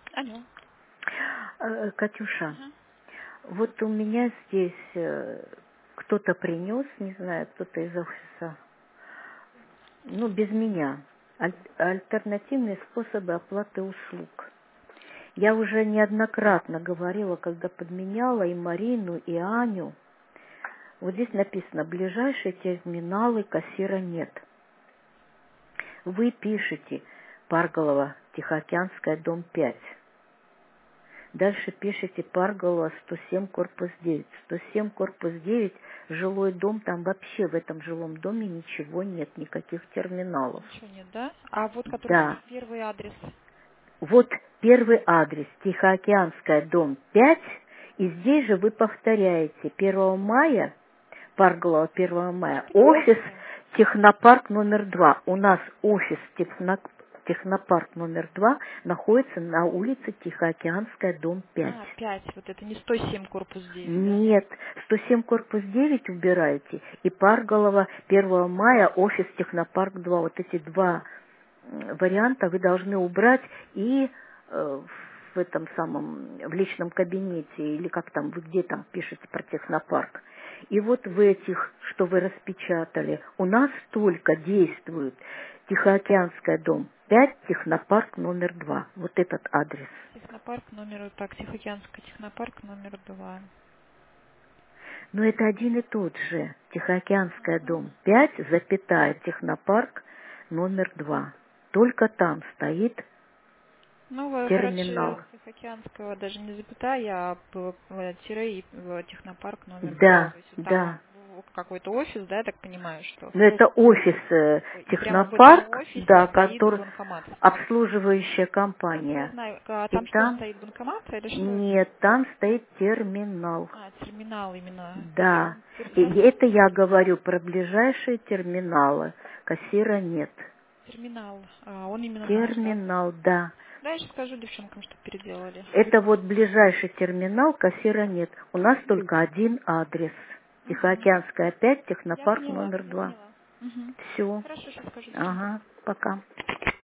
Алло. Катюша, Мгм. вот у меня здесь кто-то принес, не знаю, кто-то из офиса, ну, без меня, альтернативные способы оплаты услуг. Я уже неоднократно говорила, когда подменяла и Марину, и Аню. Вот здесь написано: ближайшие терминалы, кассира нет. Вы пишете: Парголова, Тихоокеанская, дом 5. Дальше пишите: Парголова, 107, корпус 9. 107, корпус 9, жилой дом, там вообще в этом жилом доме ничего нет, никаких терминалов. Ничего нет, да? А вот который Да, первый адрес. вот первый адрес: Тихоокеанская, дом 5, и здесь же вы повторяете: 1 мая, Парголова, 1 мая, офис Четвертое. Технопарк номер 2. У нас офис Технопарк номер 2 находится на улице Тихоокеанская, дом 5. А, 5. Вот это не 107 корпус 9, да? Нет, 107 корпус 9 убирайте, и Парголова, 1 мая, офис Технопарк 2. Вот эти два варианта вы должны убрать, и в этом самом, в личном кабинете, или как там, вы где там пишете про Технопарк. И вот в этих, что вы распечатали, у нас только действует Тихоокеанская, дом 5, Технопарк номер 2. Вот этот адрес. Технопарк номер... Так, Тихоокеанская, Технопарк номер 2. Но это один и тот же. Тихоокеанская, дом 5, запятая, Технопарк номер 2. Только там стоит Ну, вы, терминал. короче, Тихоокеанского даже не запятая, а тире и Технопарк номер 2. Да, То есть вот там да. какой-то офис, да, я так понимаю, что... Но это офис И прямо в этом Технопарк, офисе да, стоит который банкомат. обслуживающая Я компания. знаю, И там что там стоит, банкомат или что? нет, там стоит терминал. А, терминал именно. Да. И Терминал. это я говорю про ближайшие терминалы. Кассира нет. Терминал. А, он именно наш, да? Терминал, да. Да, я сейчас скажу девчонкам, что переделали. Это вот ближайший терминал, кассира нет. У нас только один адрес. Угу. Тихоокеанская 5, Я Технопарк поняла, номер я 2. поняла. Угу. Все. Хорошо, сейчас скажу девчонкам. Ага, пока.